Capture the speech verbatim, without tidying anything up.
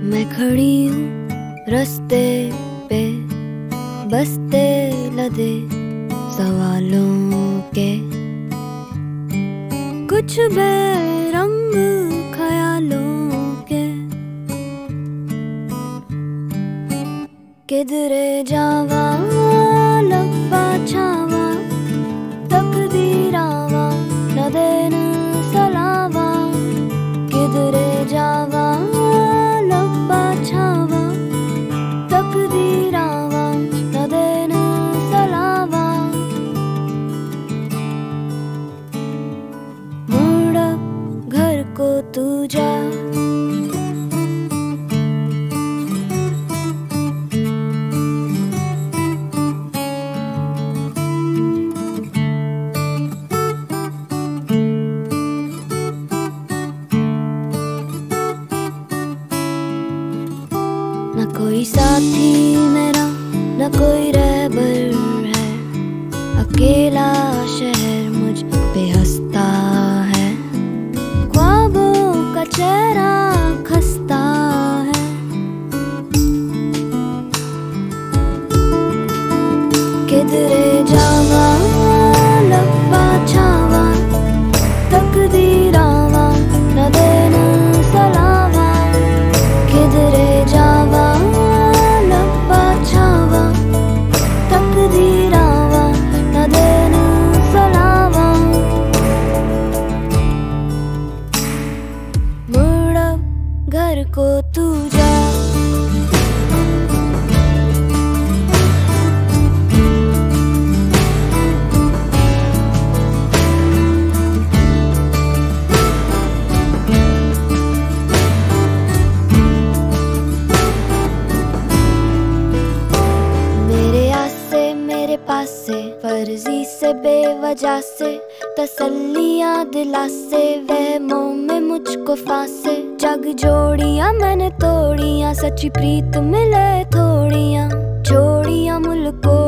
मैं खड़ी हूँ रस्ते पे, बस्ते लदे सवालों के, कुछ बेरंग ख्यालों के। किधरे जावा लब्बा छावा, तकदीरावा न देन सलावा। किधरे जावा लब्बा छावा, तकदीरावा न देन सलावा। मुड़ घर को तू जा, न कोई साथी मेरा, न कोई रहबर है। अकेला शहर मुझ पे हंसता है, ख्वाबों का चेहरा खस्ता है। किधरे जावा लब्बा छावा, तकदीरावा न देना सलावा। किधरे जावा लब्बा छावा, तकदीरावा न देना सलावा। मुड़ अब घर को तू जा, पास से फर्जी से बेवजह से तसल्लियां दिलासे, वहमों में मुझको फांसे। जग जोड़ियां मैंने तोड़ियां, सच्ची प्रीत मिले थोड़ियां, छोड़ियां मुल्कों